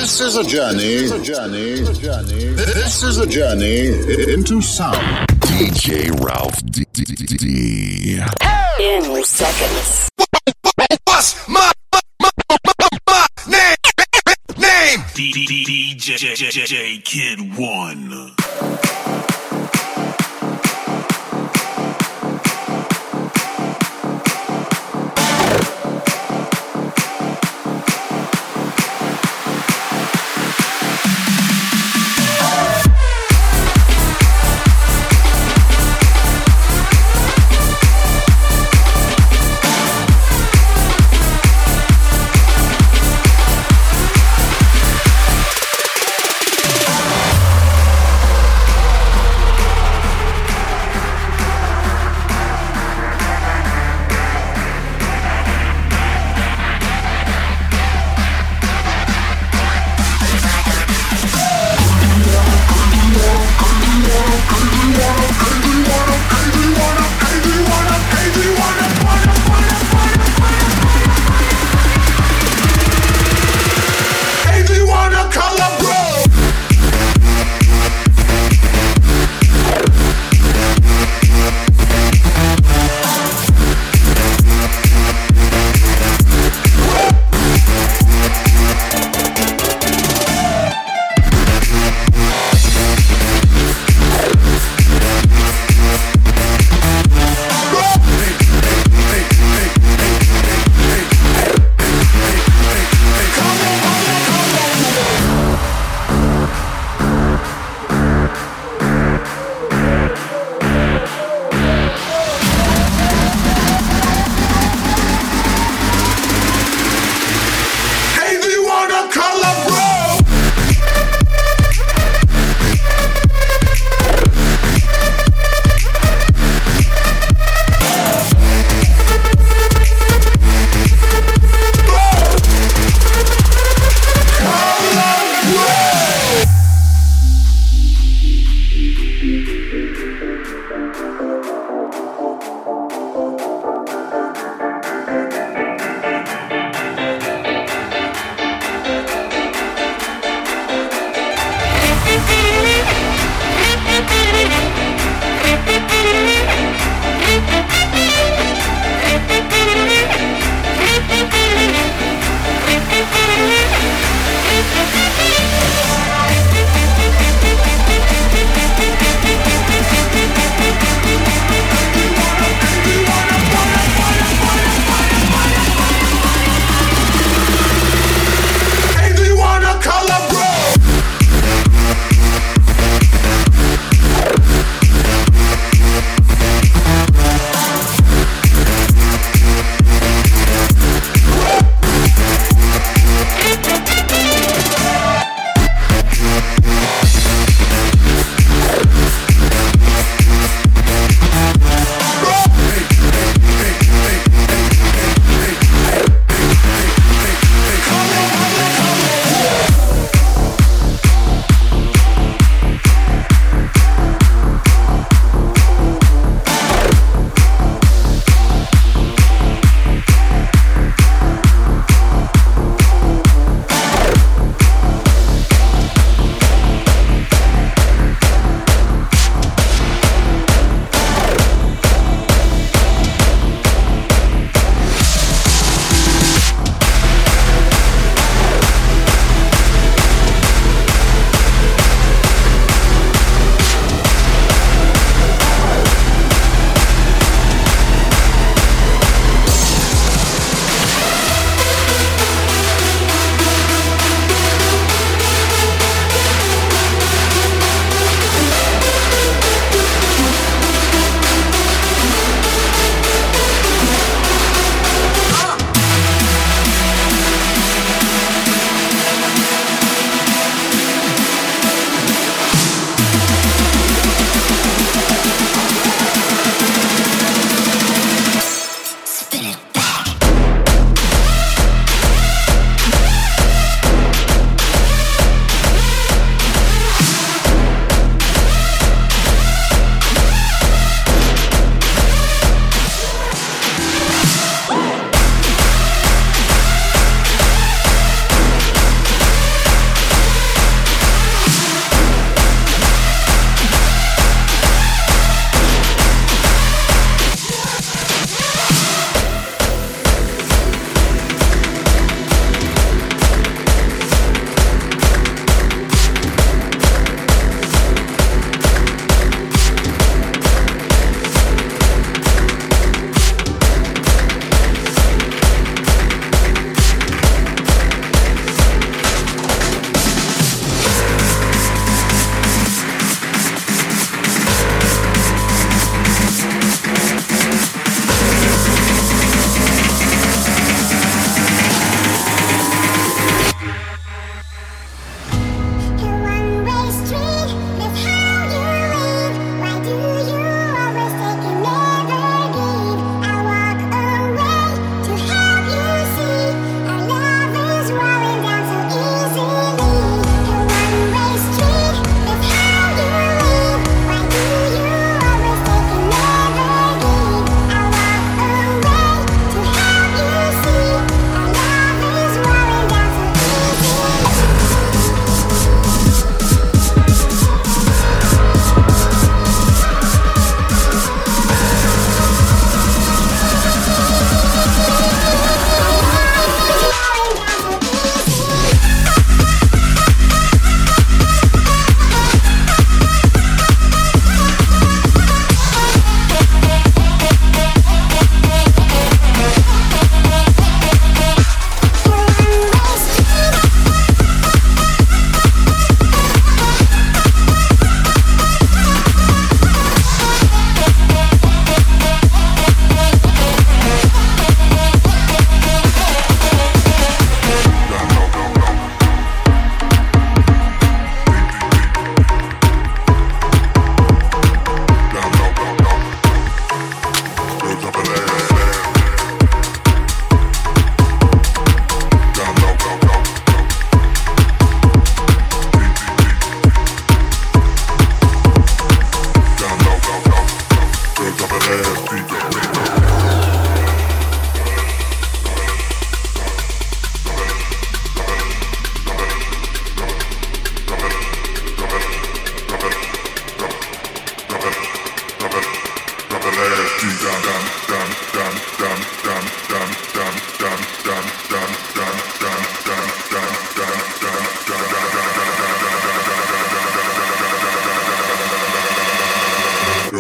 This is a journey. This is a journey into sound. DJ Ralph D. In seconds. What's my name? DJ Kid 1.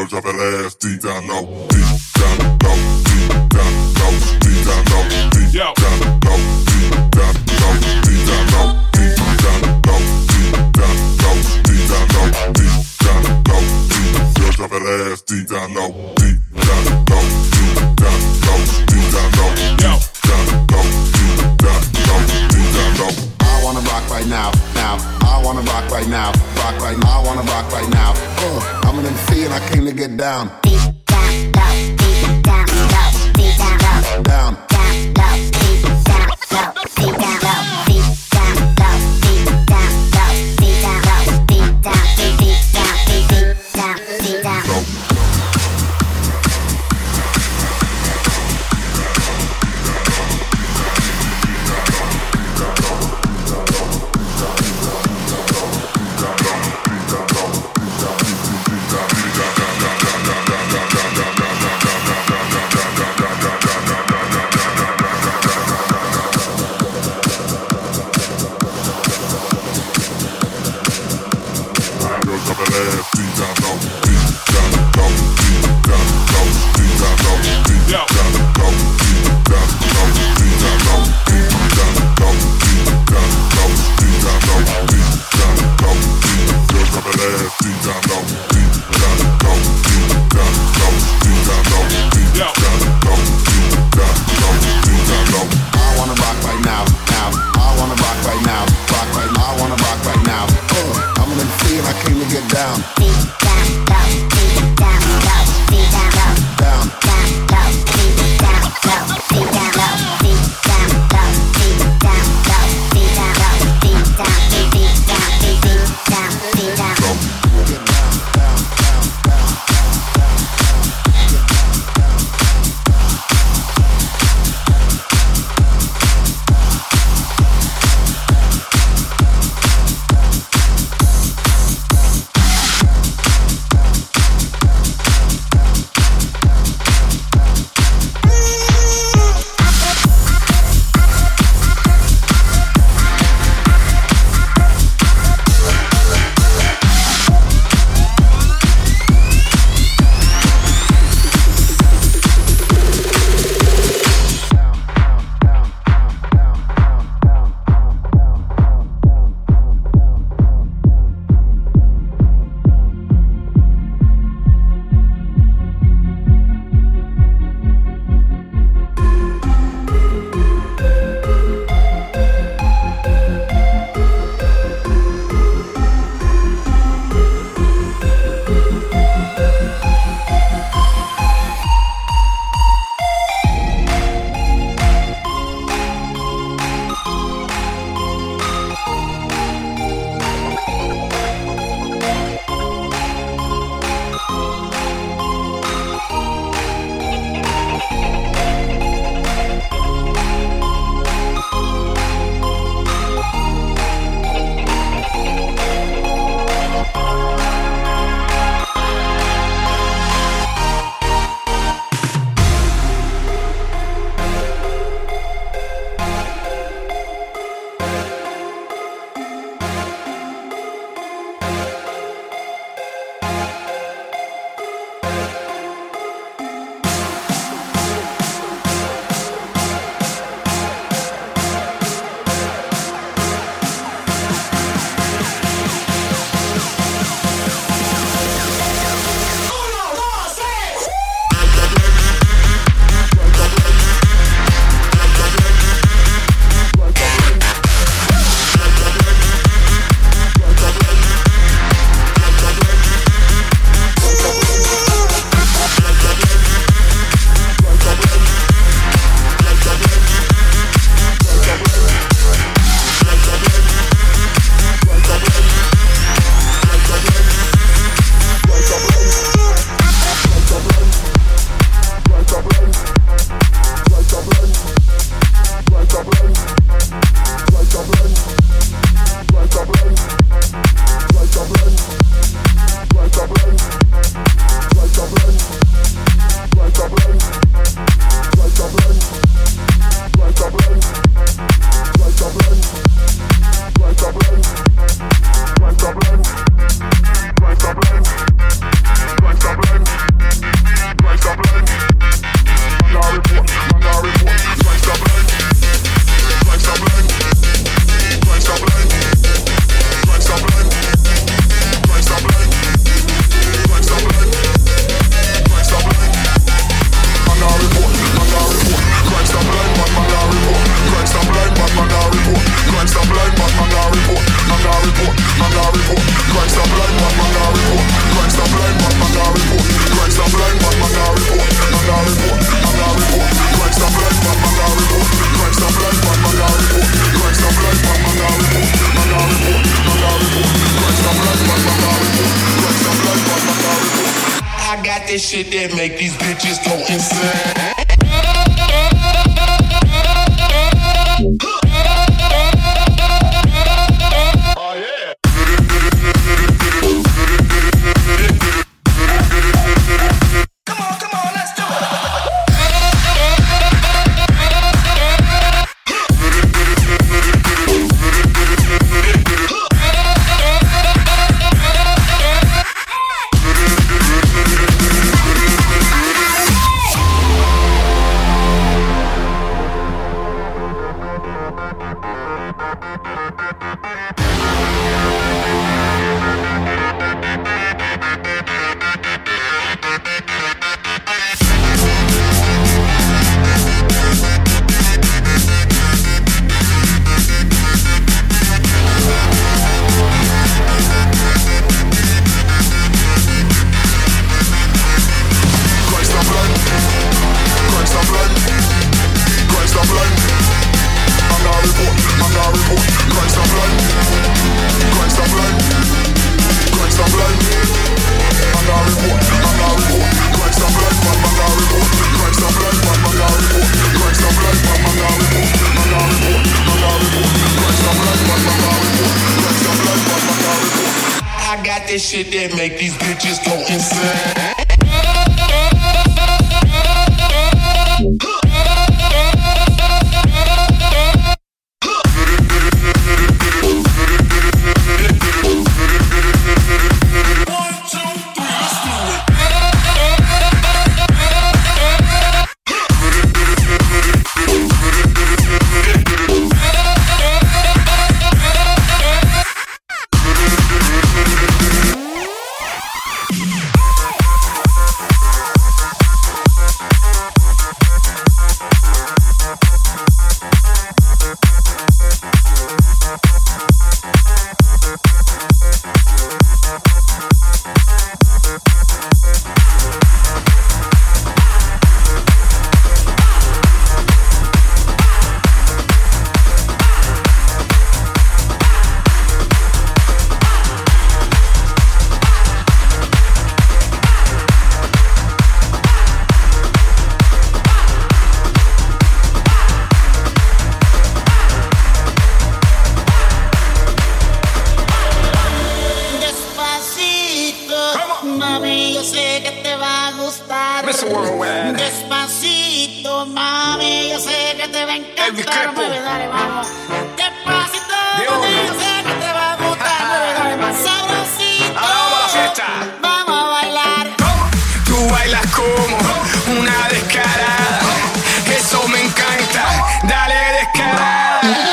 drop that ass deep down low, deep down low, deep down low, deep down low, deep down low, deep down low, deep down low, deep down low, deep down low, deep down low, deep down low. Girl, drop that ass deep down low, deep down low, deep down low, deep down low, deep down low, deep down low, deep down low. I wanna rock right now, now. I wanna rock right now, rock right now. I wanna rock right now. I'm an MC and I came to get down. Deep down low, deep down low, deep down low, Down. down low, deep down low, deep down low, deep down low, deep down low, deep down low, deep down, deep down, deep down, deep down. this shit that make these bitches go insane. This shit that make these bitches go insane. Despacito, mami, yo sé que te va a encantar. Mueve, dale, vamos. Despacito, mami, yo sé que te va a gustar. Mueve, dale, más sabrosito. Ahora vamos a la fiesta. Vamos a bailar. Tú bailas como una descarada. Eso me encanta. Dale descarada.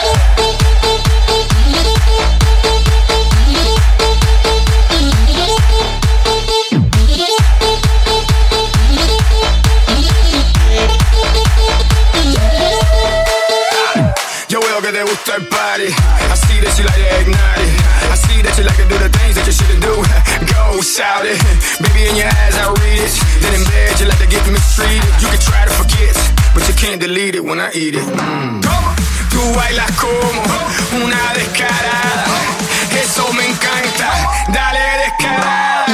Que te gusta el party. I see that you like to ignite it. I see that you like to do the things that you shouldn't do. Go shout it. Baby, in your eyes I read it. Then in bed you like to get mistreated. You can try to forget, but you can't delete it when I eat it. Tú bailas como una descarada. Eso me encanta. Dale descarada.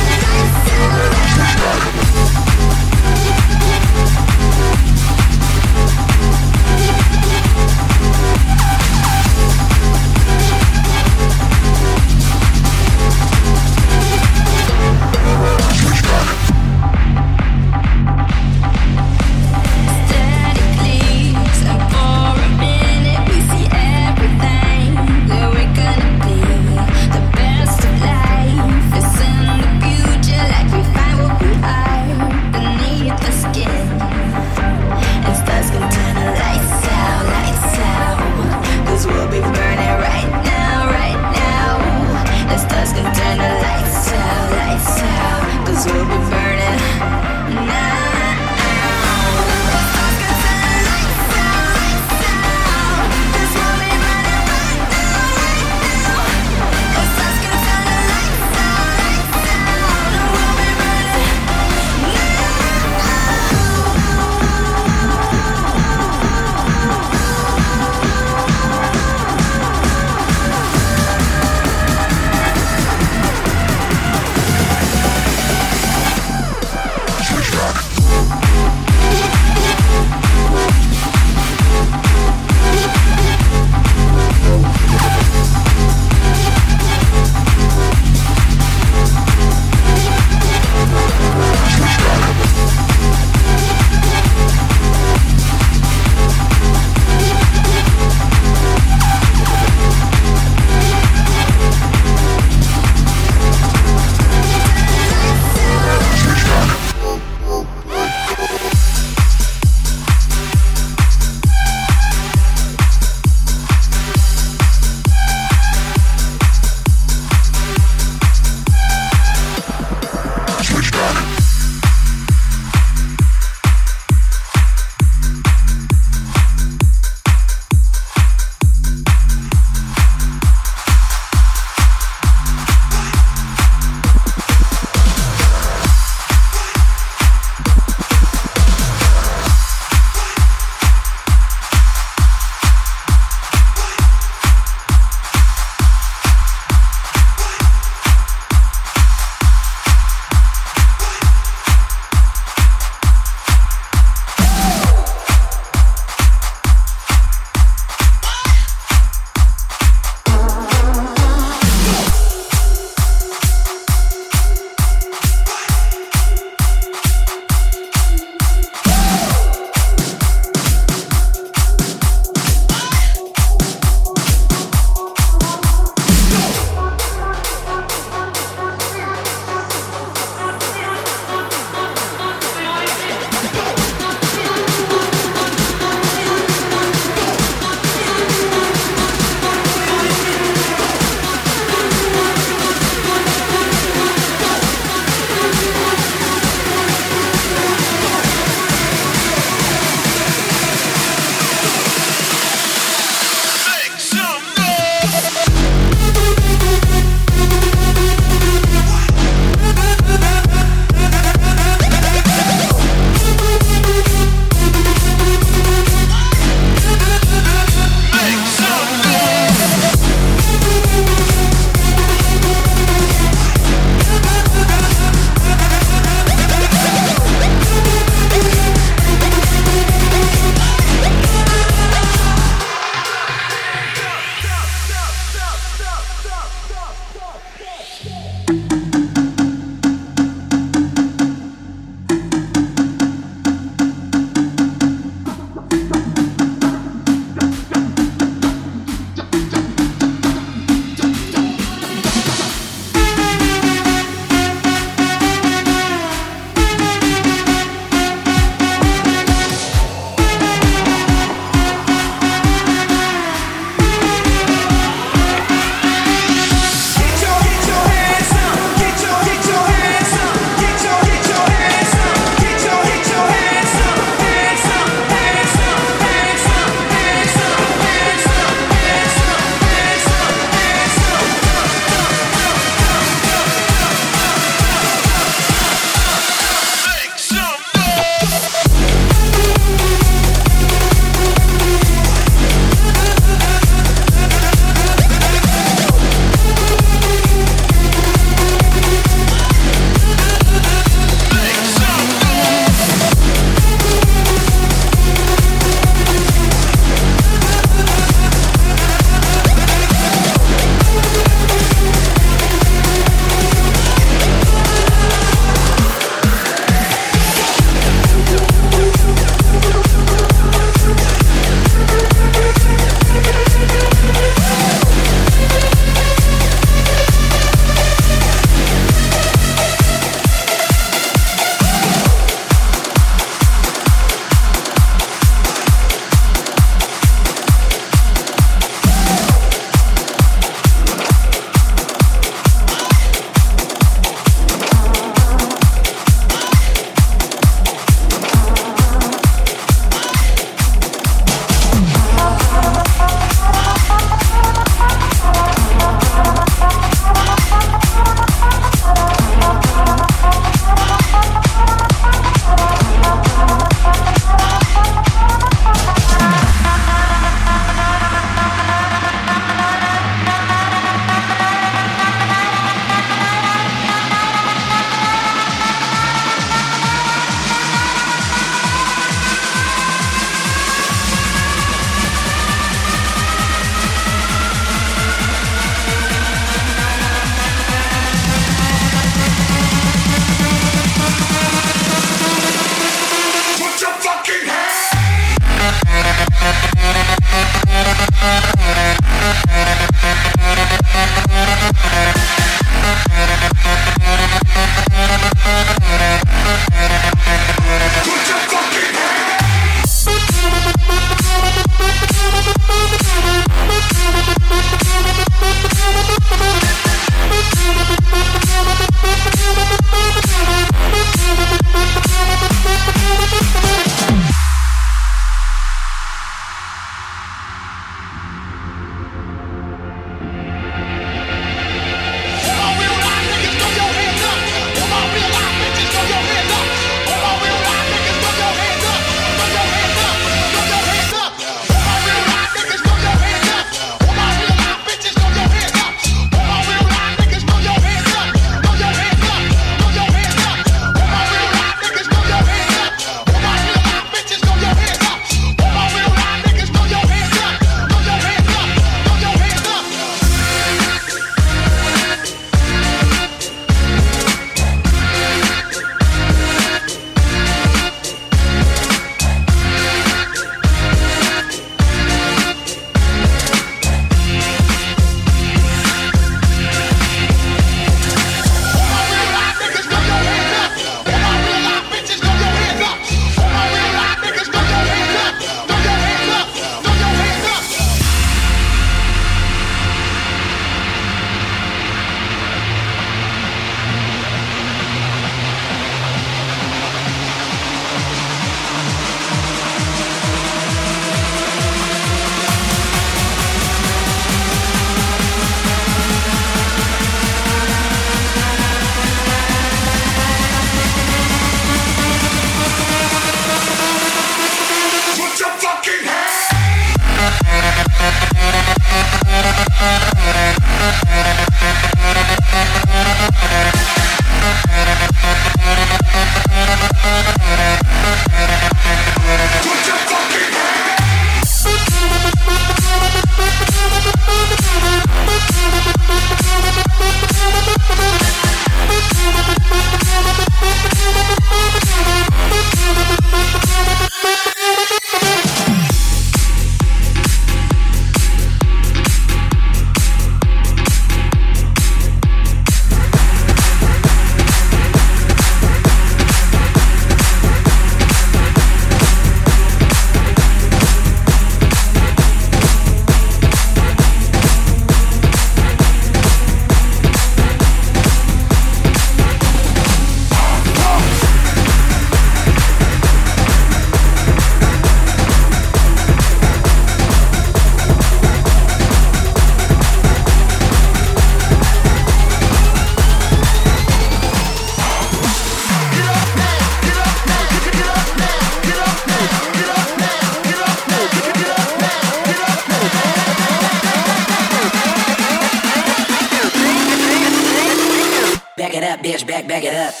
back it up.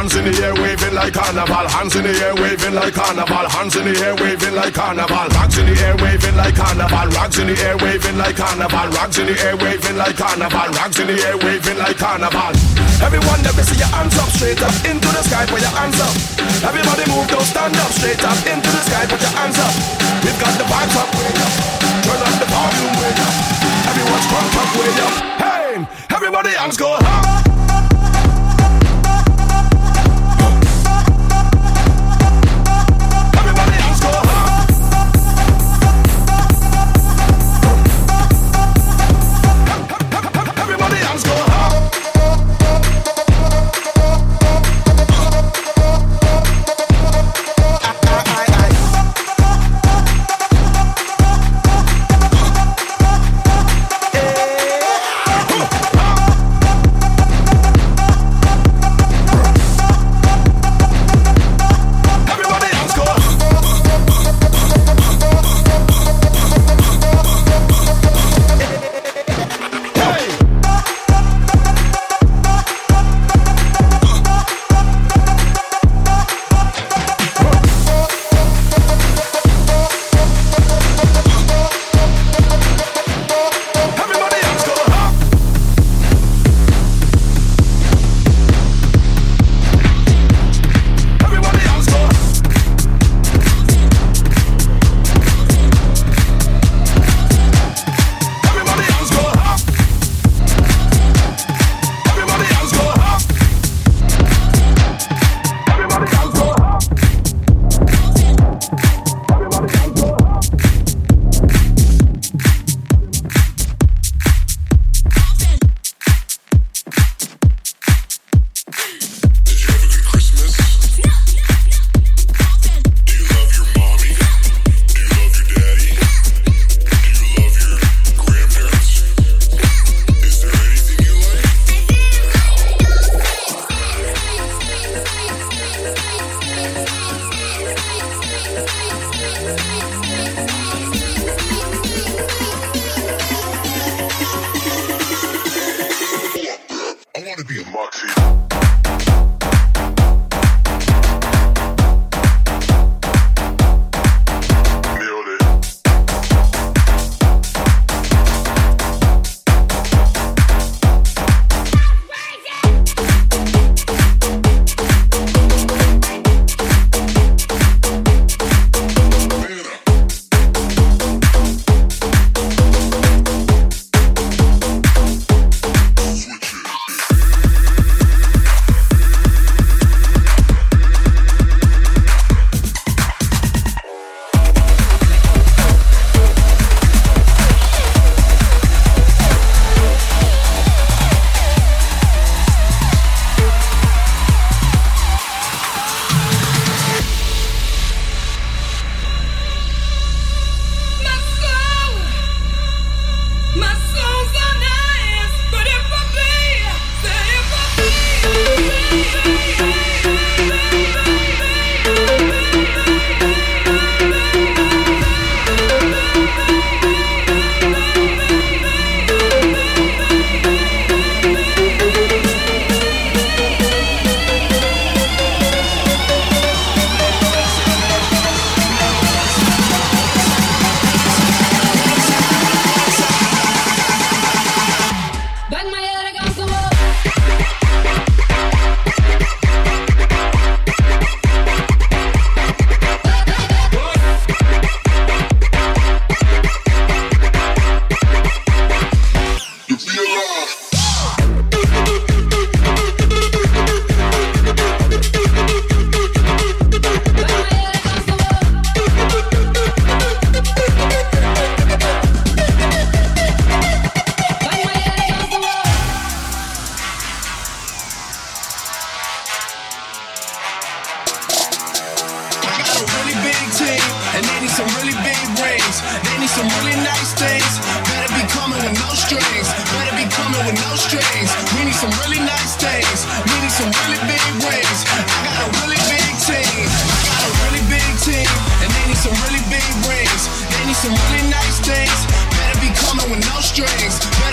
hands in the air, waving like carnival. Hands in the air, waving like carnival. Hands in the air, waving like carnival. Rags in the air, waving like carnival. Rags in the air, waving like carnival. Rags in the air, waving like carnival. Rags in the air, waving like carnival. Everyone, let me see your hands up, straight up into the sky, put your hands up. Everybody move, don't stand up, straight up into the sky, put your hands up. We've got the vibes up, way up. Turn up the volume, way up. Everyone's crunk up, way up. Hey, everybody, hands go up.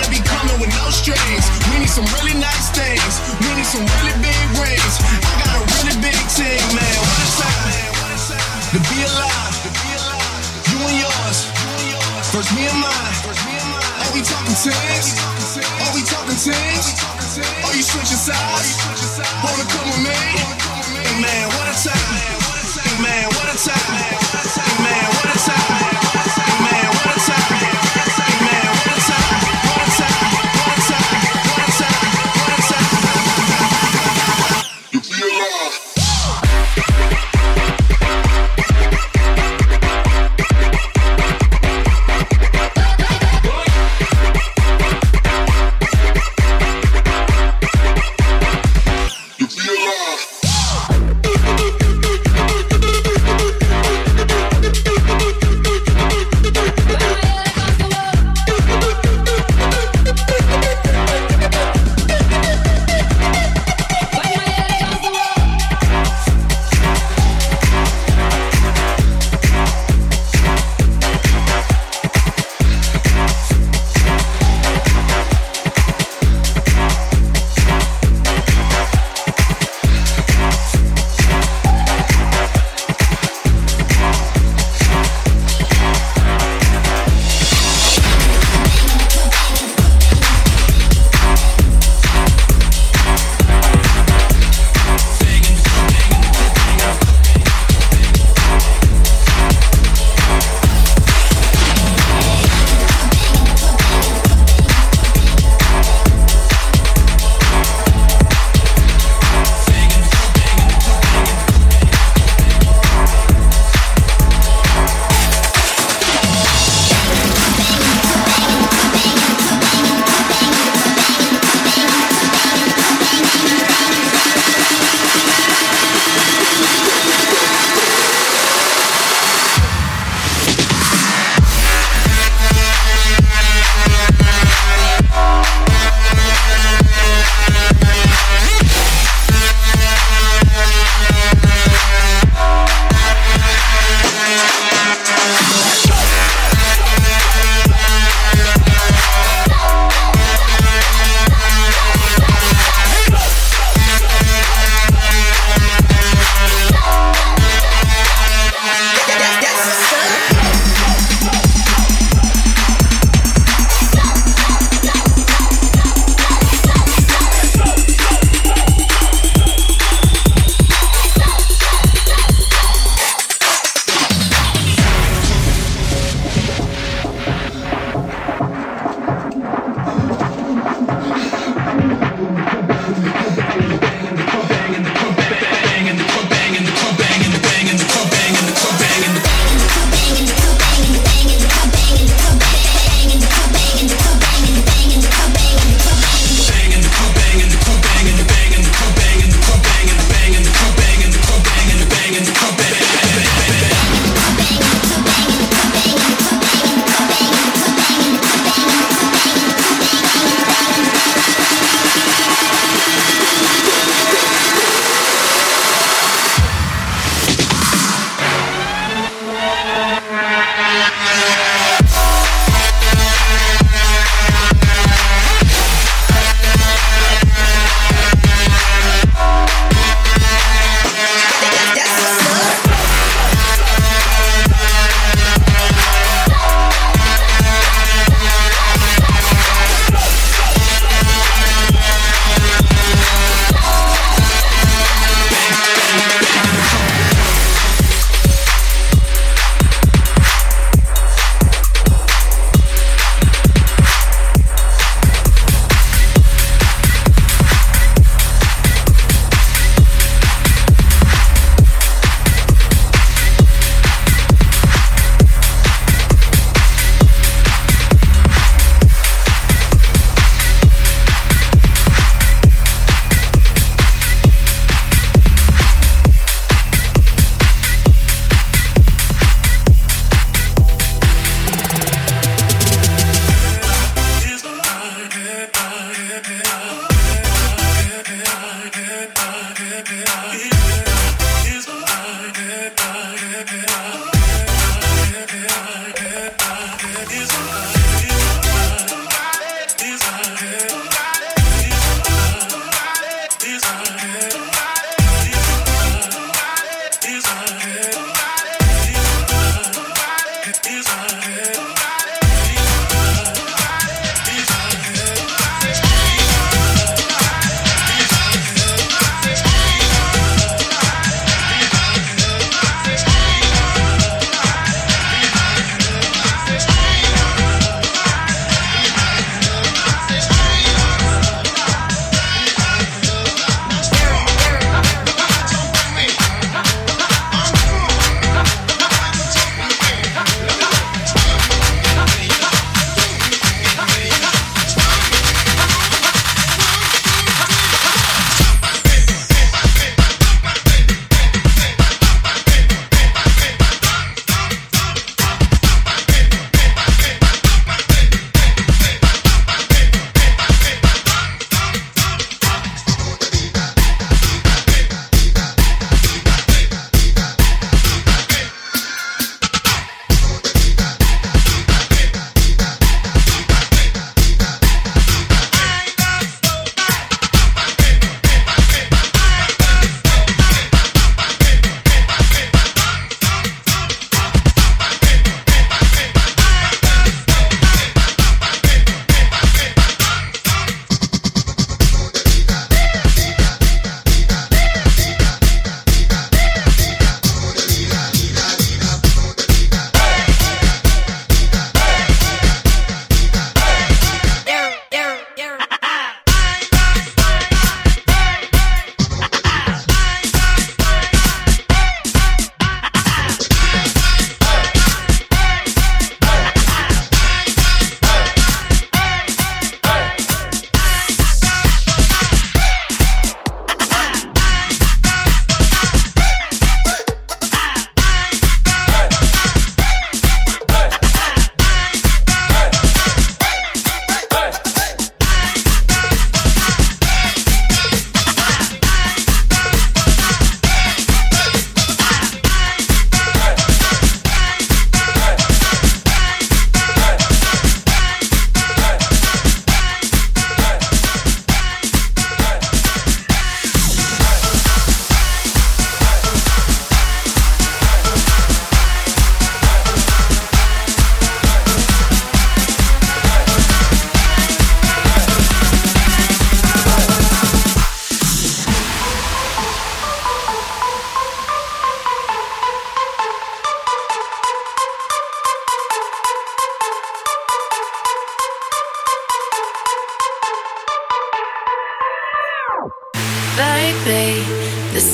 some really nice things. We need some really big rings. I got a to be alive. You and yours, first me and mine. Are we talking tens? Are we talking tens? Are you switching sides? Wanna come with me? Hey man, what a time! Hey man, what a time! Hey man, what a time! Hey man, what a time! Hey man, what a time! What a time! What a time! What a time! What a time! To be alive.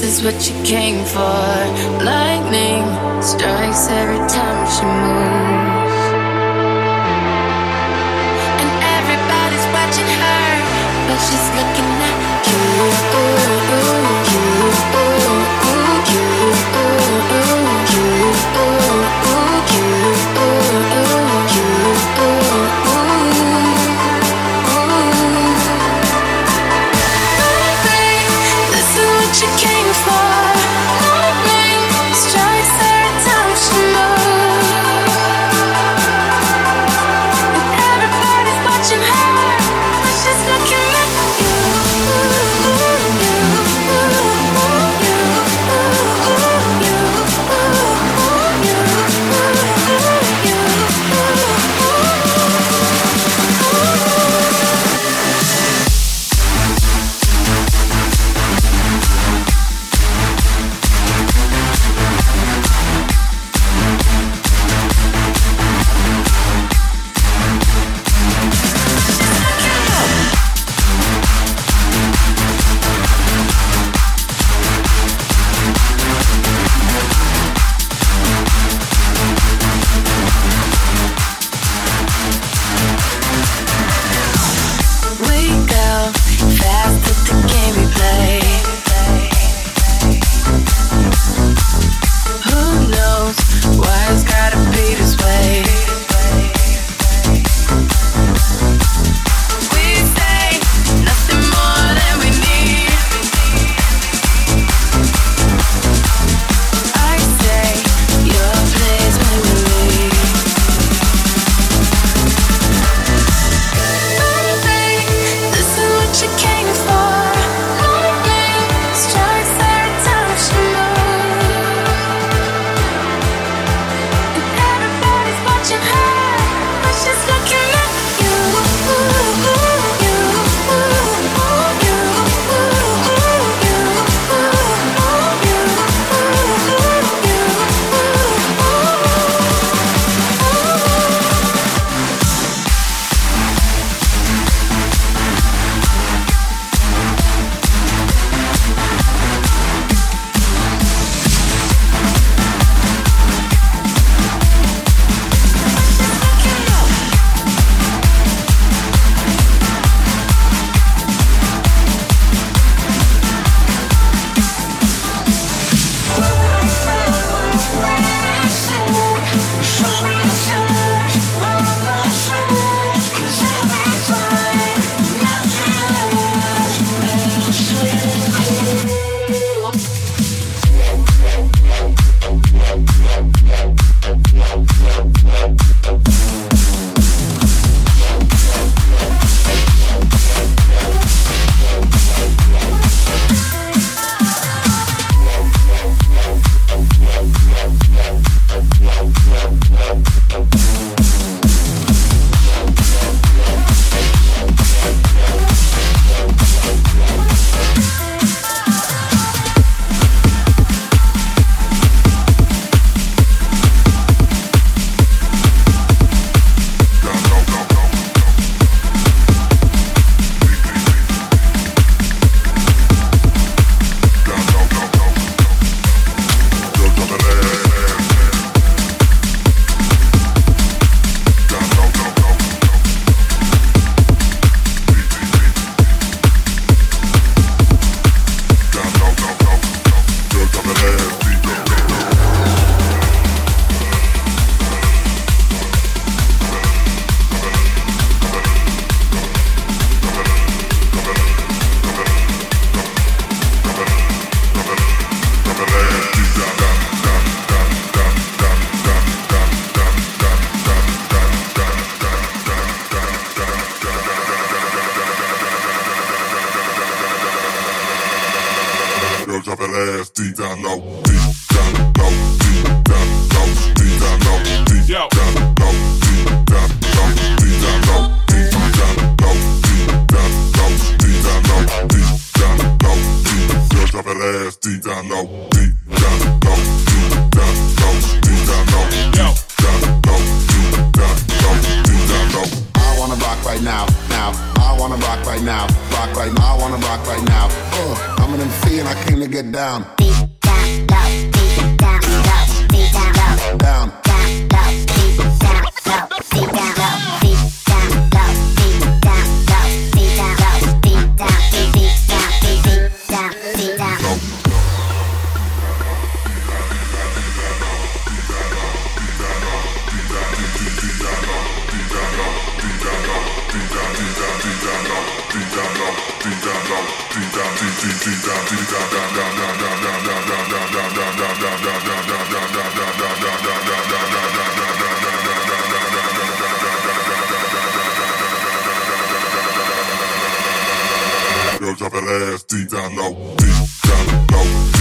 is what you came for. Lightning strikes every time she moves, and everybody's watching her, but she's looking at you. Drop that ass deep down low, deep down low, deep down low, deep down low, deep down low, deep down low, deep down low, deep down low, deep down low, deep down low, deep down low, deep. Girl, drop that ass deep down low, deep down low, deep down low, deep down low, deep down low, deep down low, deep down low. I wanna rock right now, now. I wanna rock right now, rock right now. I wanna rock right now. I'm in them feeling. and I came to get down. Beat down low, beat down low, beat down low, Down. down low, beat down low, beat down low, beat down low, beat down low, beat down low, beat down, beat down, beat down. Girl, drop that ass deep down low, deep down low.